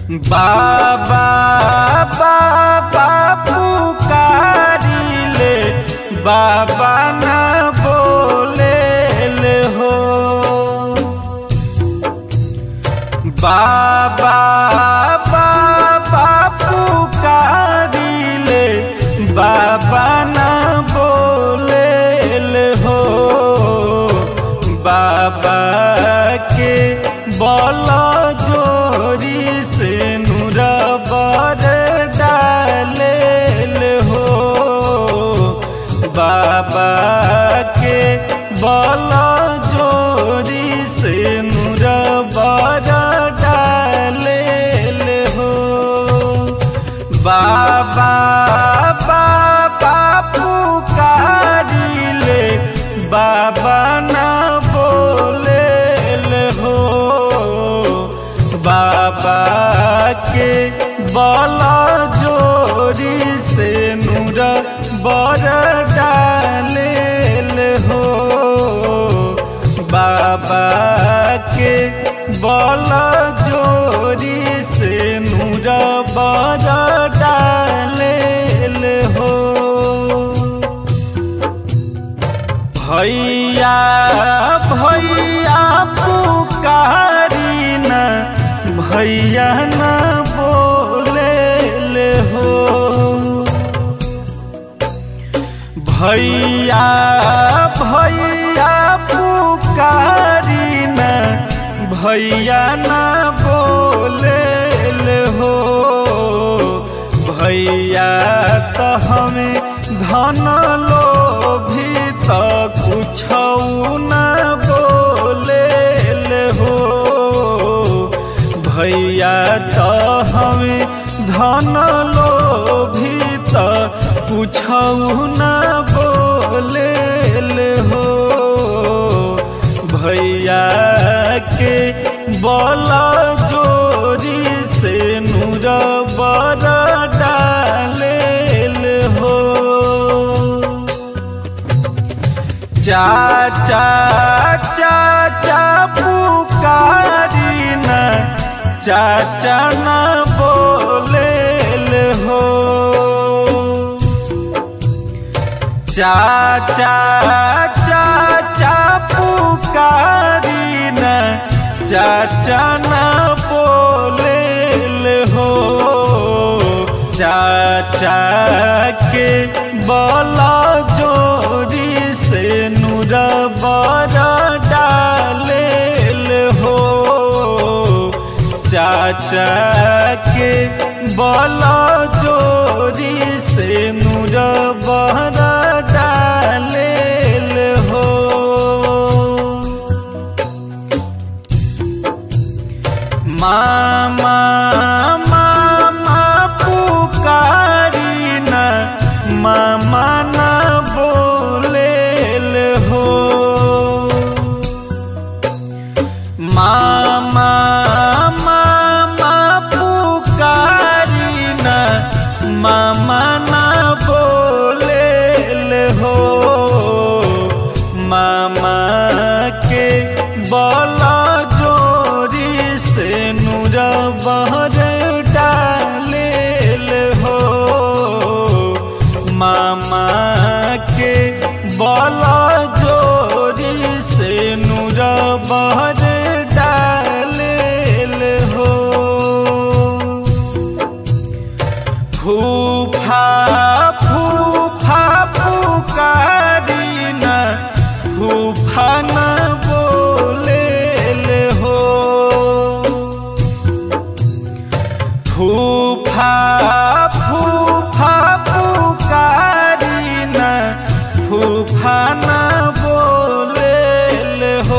बाबा बाबा पुकारिले बाबा न बोले हो। बाबा बाबा पुकारिले बाबा न बोले हो। बाबा के बल जोरी से नूर बर डाले हो। बाबा के बल जोरी से नूर बर डाले हो। बाबा बाबा पुकारिले बाबा न बोले हो। बाबा के बल जोरी से नूर बर डाले हो। बाबा के बल जोरी से नूर बर डाले हो। भैया भैया पुकारी न भैया न बोले हो। भैया भैया पुकारी न भैया न बोले हो। भैया तो हमें धन लोभी तो कुछ न बोले हो। भैया तो हमें धन लोभी तो कुछ न बोले हो। भैया के बल जोरी से नूर बर डाले हो। चाचा चाचा पुकारी न चाचा न बोले हो। चाचा चाचा पुकारी न चाचा न बोले हो। चाचा के बल जोरी से नूर बर डाले हो। चाचा के बल जोरी से नूर बर डाले हो। मामा मामा पुकारी न मामा न बोले हो। मामा मामा पुकारी न मामा न बोले हो। मामा के बल जोरी से नूर बर डाले हो। मामा के बल जोरी से नूर बर डाले हो। फूफा फूफा पुकारी न फूफा न बोले हो। फूफा फूफा पुकारी न फूफा न बोले हो।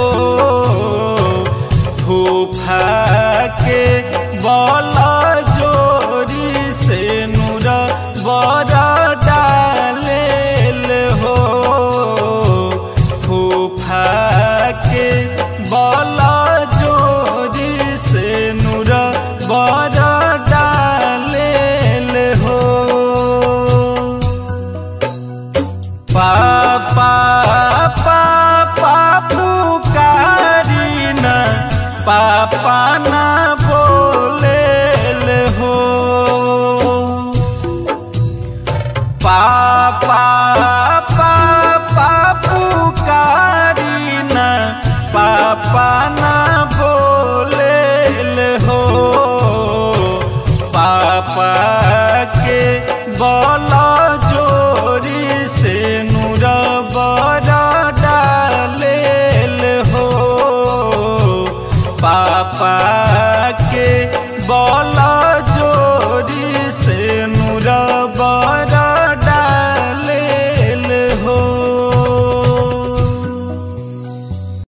फूफा के बल जोरी से नूर बर डाले हो। फूफा के बल जोरी से नूर बर डाले हो। पापा पापा पुकारी न पापा न बोले पुकारी न पापा ना